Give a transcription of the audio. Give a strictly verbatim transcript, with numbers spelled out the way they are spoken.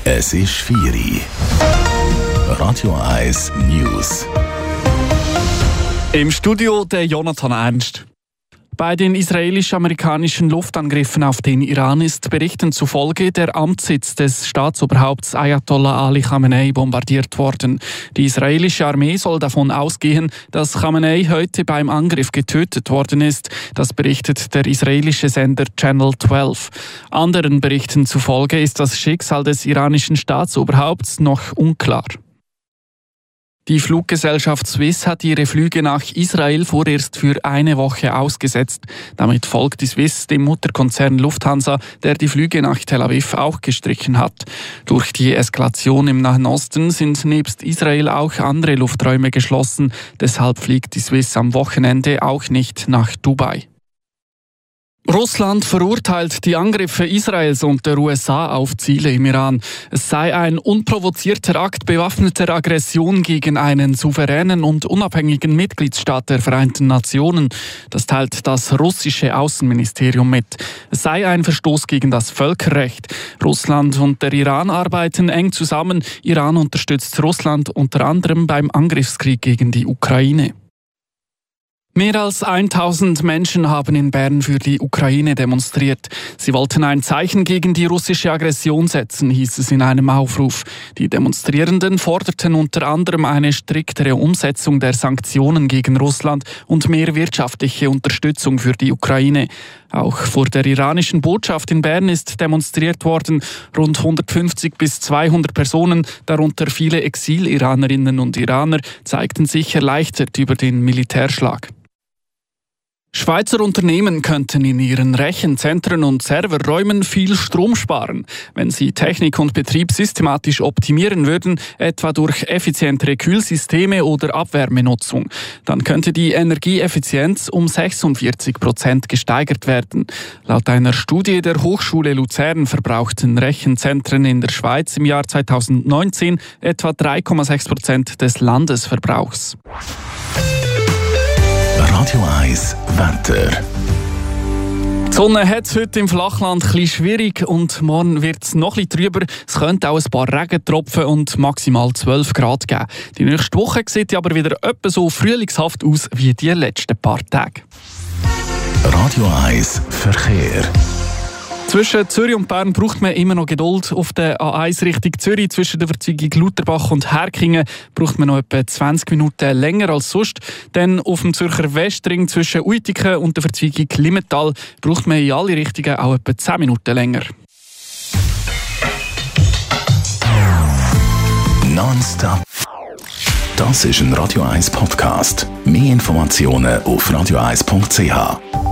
Es ist vier Uhr. Radio eins News. Im Studio der Jonathan Ernst. Bei den israelisch-amerikanischen Luftangriffen auf den Iran ist Berichten zufolge der Amtssitz des Staatsoberhaupts Ayatollah Ali Khamenei bombardiert worden. Die israelische Armee soll davon ausgehen, dass Khamenei heute beim Angriff getötet worden ist. Das berichtet der israelische Sender Channel zwölf. Anderen Berichten zufolge ist das Schicksal des iranischen Staatsoberhaupts noch unklar. Die Fluggesellschaft Swiss hat ihre Flüge nach Israel vorerst für eine Woche ausgesetzt. Damit folgt die Swiss dem Mutterkonzern Lufthansa, der die Flüge nach Tel Aviv auch gestrichen hat. Durch die Eskalation im Nahen Osten sind nebst Israel auch andere Lufträume geschlossen. Deshalb fliegt die Swiss am Wochenende auch nicht nach Dubai. Russland verurteilt die Angriffe Israels und der U S A auf Ziele im Iran. Es sei ein unprovozierter Akt bewaffneter Aggression gegen einen souveränen und unabhängigen Mitgliedsstaat der Vereinten Nationen. Das teilt das russische Außenministerium mit. Es sei ein Verstoß gegen das Völkerrecht. Russland und der Iran arbeiten eng zusammen. Iran unterstützt Russland unter anderem beim Angriffskrieg gegen die Ukraine. Mehr als tausend Menschen haben in Bern für die Ukraine demonstriert. Sie wollten ein Zeichen gegen die russische Aggression setzen, hieß es in einem Aufruf. Die Demonstrierenden forderten unter anderem eine striktere Umsetzung der Sanktionen gegen Russland und mehr wirtschaftliche Unterstützung für die Ukraine. Auch vor der iranischen Botschaft in Bern ist demonstriert worden. Rund hundertfünfzig bis zweihundert Personen, darunter viele Exil-Iranerinnen und Iraner, zeigten sich erleichtert über den Militärschlag. Schweizer Unternehmen könnten in ihren Rechenzentren und Serverräumen viel Strom sparen, wenn sie Technik und Betrieb systematisch optimieren würden, etwa durch effizientere Kühlsysteme oder Abwärmenutzung. Dann könnte die Energieeffizienz um sechsundvierzig Prozent gesteigert werden. Laut einer Studie der Hochschule Luzern verbrauchten Rechenzentren in der Schweiz im Jahr zweitausendneunzehn etwa drei Komma sechs Prozent des Landesverbrauchs. Radio eins Wetter. Die Sonne hat es heute im Flachland ein bisschen schwierig und morgen wird es noch ein bisschen trüber. Es könnte auch ein paar Regentropfen und maximal zwölf Grad geben. Die nächste Woche sieht aber wieder etwa so frühlingshaft aus wie die letzten paar Tage. Radio eins Verkehr. Zwischen Zürich und Bern braucht man immer noch Geduld. Auf der A eins Richtung Zürich zwischen der Verzweigung Lutherbach und Herkingen braucht man noch etwa zwanzig Minuten länger als sonst. Dann auf dem Zürcher Westring zwischen Uitiken und der Verzweigung Limmental braucht man in alle Richtungen auch etwa zehn Minuten länger. Nonstop. Das ist ein Radio eins Podcast. Mehr Informationen auf radio eins punkt c h.